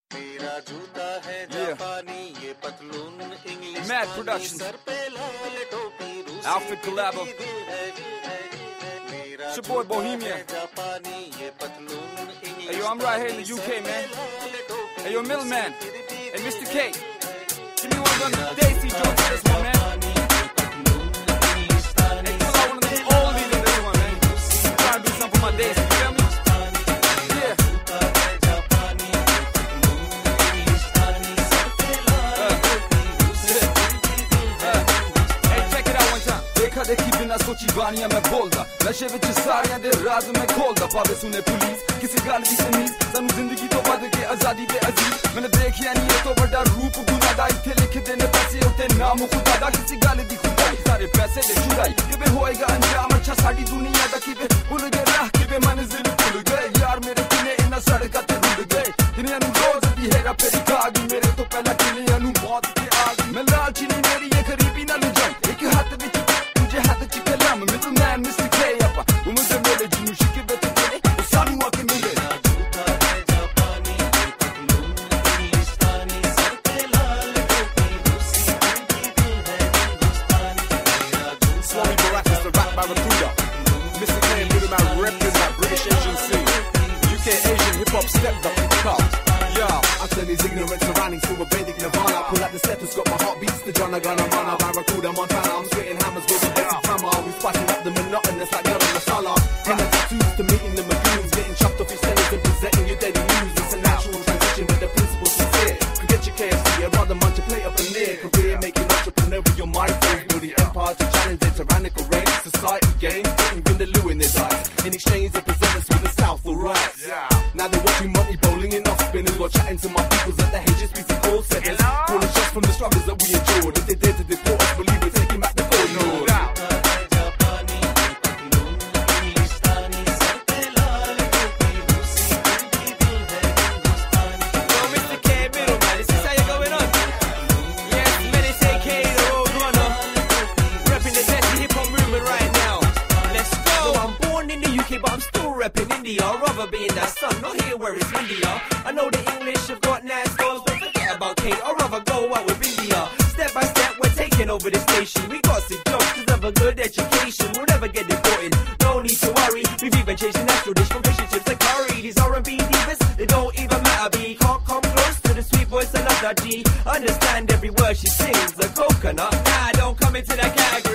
Mad Productions. Outfit Collabo. It's your boy Bohemian. Hey yo, I'm right here in the UK, man. Hey yo, Middleman. Hey Mr. K. Give me one of them Daisy Jones for this one, man. Hey, pull out one of these oldies in this one, man. I'm trying to do something for my Daisy, you feel me? देखी बिना सोची बानियां मैं बोलदा नशे विच सारियां दे राज मैं खोलदा पावे सुने police किसी गल दी तमीज सानू जिंदगी तो वध के आजादी दे अजीज मैंने देखिया नहीं ये तो बड़ा रूप गुना दा इथे लिख देने पैसे उते नाम खुदा दा किसी गल दी खुदाई सारे पैसे दे छुड़ाई किवे होएगा अंजाम अच्छा साडी दुनिया दा किवे भूल गए राह किवे मंजिल भूल गए यार मेरे किने इना सड़क ते रुल गए दुनिया नु रोज दी हेरा फेरी खागी मेरे तो पहला किलियां नु मौत के आगी मैं लालची नहीं मेरी ये गरीबी ना लुजाई एक हाथ विच had to chicken lamb, middleman, Mr. K up. Women's a village, you should give it to me. The sun walking in it. Swami Barack is the rap barracuda. Mr. K and Middleman repping that British Asian scene. UK Asian hip hop stepped up in the car. Yeah, I turn his ignorant surroundings to a Vedic Nirvana. Pull out the stethoscope, my heart beats the John Gonna run a barracuda Montana. I'm spitting hammers with a we spiking up the monotonous like Yoda Masala. And the tattoos to meeting the magoons, getting chopped off your sellers and presenting your daily news. It's a natural transition with the principles sincere. Forget your KFC, I'd rather munch a plate up in there. Career making entrepreneurial mindframes, building empires to challenge their tyrannical reign. Society gains, putting Vindaloo in their eyes. In exchange, they present us with the Southall rights. Now they're watching money bowling and off spinners while chatting to my peoples at the HSBC call centers. Calling shots from the struggles that we endured. If they dare to deport us, believe we're taking back the gold. No doubt. But I'm still repping India. I'd rather be in that sun, not here where it's windier. I know the English have got nice girls, don't forget about Kate. I'd rather go out with India. Step by step, we're taking over the station. We got 6 jobs, cause of a good education. We'll never get deported, no need to worry. We've even changed the national dish from fish and chips to curry. These R&B divas, they don't even matter. B can't come close to the sweet voice of Lada G. Understand every word she sings, a coconut. Nah, don't come into that category.